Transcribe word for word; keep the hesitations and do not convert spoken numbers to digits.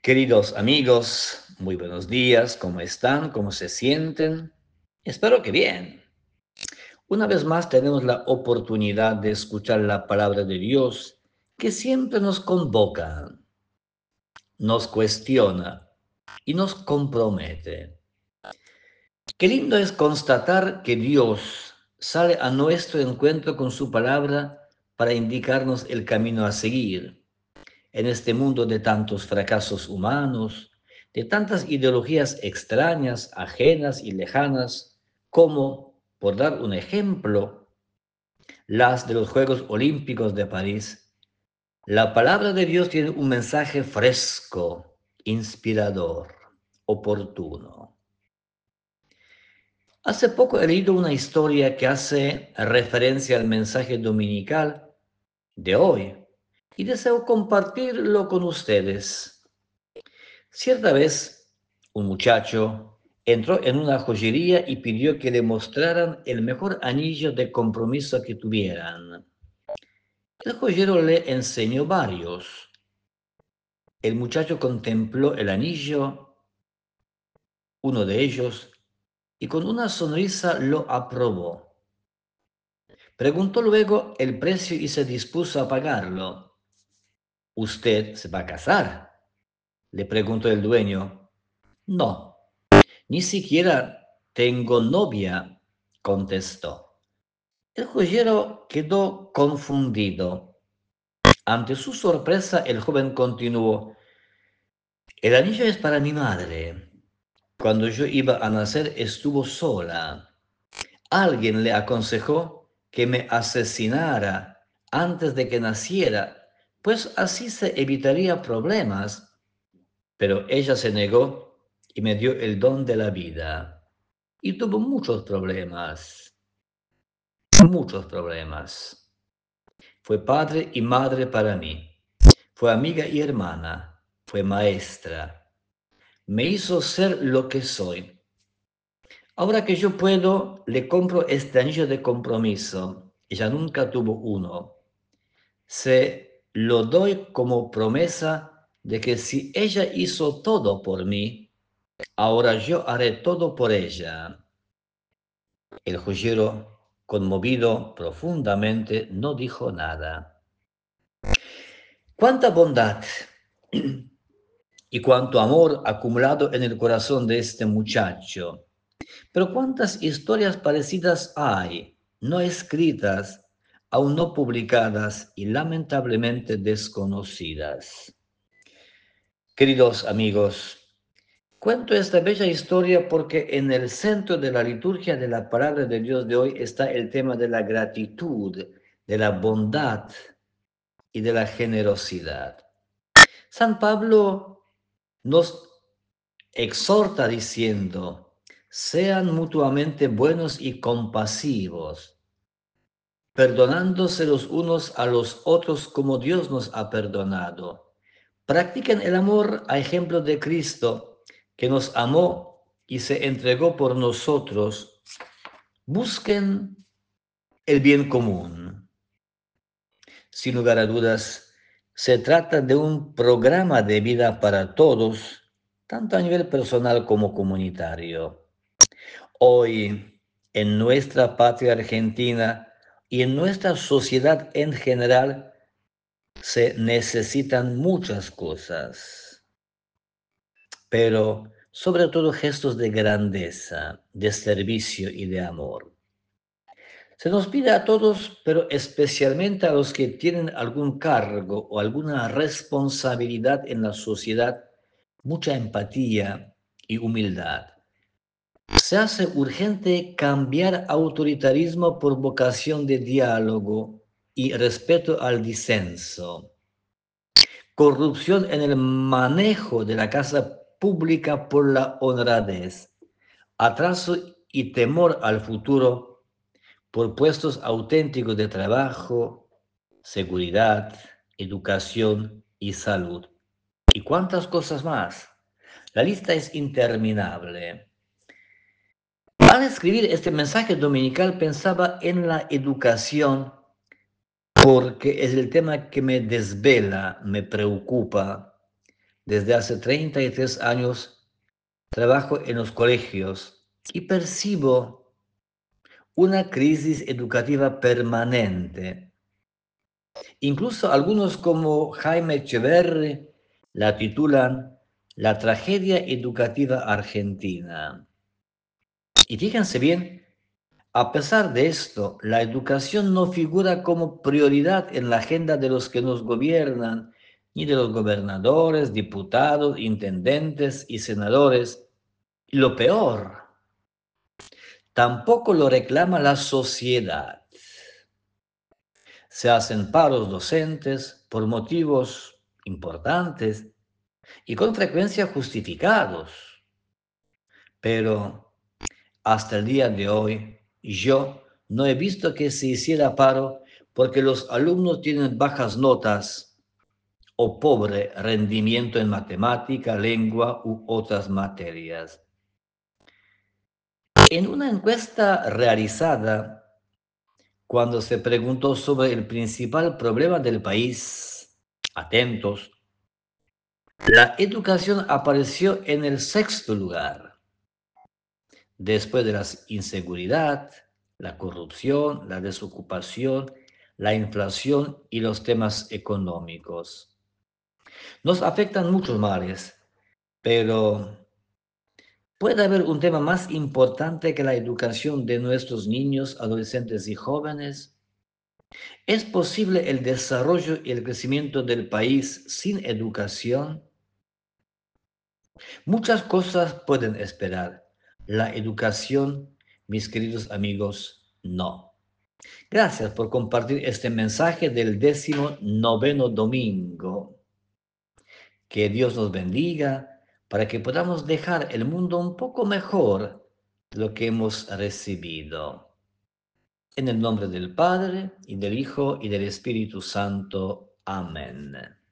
Queridos amigos, muy buenos días, ¿cómo están? ¿Cómo se sienten? Espero que bien. Una vez más tenemos la oportunidad de escuchar la palabra de Dios que siempre nos convoca, nos cuestiona y nos compromete. Qué lindo es constatar que Dios sale a nuestro encuentro con su palabra para indicarnos el camino a seguir en este mundo de tantos fracasos humanos, de tantas ideologías extrañas, ajenas y lejanas, como, por dar un ejemplo, las de los Juegos Olímpicos de París. La palabra de Dios tiene un mensaje fresco, inspirador, oportuno. Hace poco he leído una historia que hace referencia al mensaje dominical de hoy y deseo compartirlo con ustedes. Cierta vez, un muchacho entró en una joyería y pidió que le mostraran el mejor anillo de compromiso que tuvieran. El joyero le enseñó varios. El muchacho contempló el anillo, uno de ellos, y con una sonrisa lo aprobó. Preguntó luego el precio y se dispuso a pagarlo. ¿Usted se va a casar?, le preguntó el dueño. No, ni siquiera tengo novia, contestó. El joyero quedó confundido. Ante su sorpresa, el joven continuó: el anillo es para mi madre. Cuando yo iba a nacer estuvo sola. Alguien le aconsejó que me asesinara antes de que naciera, pues así se evitaría problemas. Pero ella se negó y me dio el don de la vida. Y tuvo muchos problemas, muchos problemas. Fue padre y madre para mí. Fue amiga y hermana. Fue maestra. Me hizo ser lo que soy. Ahora que yo puedo, le compro este anillo de compromiso. Ella nunca tuvo uno. Se lo doy como promesa de que si ella hizo todo por mí, ahora yo haré todo por ella. El joyero, conmovido profundamente, no dijo nada. Cuánta bondad y cuánto amor acumulado en el corazón de este muchacho. Pero cuántas historias parecidas hay, no escritas, aún no publicadas y lamentablemente desconocidas. Queridos amigos, cuento esta bella historia porque en el centro de la liturgia de la palabra de Dios de hoy está el tema de la gratitud, de la bondad y de la generosidad. San Pablo nos exhorta diciendo: sean mutuamente buenos y compasivos, perdonándose los unos a los otros como Dios nos ha perdonado. Practiquen el amor a ejemplo de Cristo, que nos amó y se entregó por nosotros. Busquen el bien común. Sin lugar a dudas, se trata de un programa de vida para todos, tanto a nivel personal como comunitario. Hoy, en nuestra patria Argentina y en nuestra sociedad en general, se necesitan muchas cosas, pero sobre todo gestos de grandeza, de servicio y de amor. Se nos pide a todos, pero especialmente a los que tienen algún cargo o alguna responsabilidad en la sociedad, mucha empatía y humildad. Se hace urgente cambiar autoritarismo por vocación de diálogo y respeto al disenso. Corrupción en el manejo de la casa pública por la honradez. Atraso y temor al futuro por puestos auténticos de trabajo, seguridad, educación y salud. ¿Y cuántas cosas más? La lista es interminable. Al escribir este mensaje dominical pensaba en la educación porque es el tema que me desvela, me preocupa, Desde hace treinta y tres años trabajo en los colegios y percibo una crisis educativa permanente. Incluso algunos como Jaime Echeverri la titulan La tragedia educativa argentina. Y fíjense bien, a pesar de esto, la educación no figura como prioridad en la agenda de los que nos gobiernan, ni de los gobernadores, diputados, intendentes y senadores. Y lo peor, tampoco lo reclama la sociedad. Se hacen paros docentes por motivos importantes y con frecuencia justificados. Pero hasta el día de hoy, yo no he visto que se hiciera paro porque los alumnos tienen bajas notas o pobre rendimiento en matemática, lengua u otras materias. En una encuesta realizada cuando se preguntó sobre el principal problema del país, atentos, la educación apareció en el sexto lugar, después de la inseguridad, la corrupción, la desocupación, la inflación y los temas económicos. Nos afectan muchos males, pero ¿puede haber un tema más importante que la educación de nuestros niños, adolescentes y jóvenes? ¿Es posible el desarrollo y el crecimiento del país sin educación? Muchas cosas pueden esperar. La educación, mis queridos amigos, no. Gracias por compartir este mensaje del décimo noveno domingo. Que Dios nos bendiga para que podamos dejar el mundo un poco mejor de lo que hemos recibido. En el nombre del Padre, y del Hijo, y del Espíritu Santo. Amén.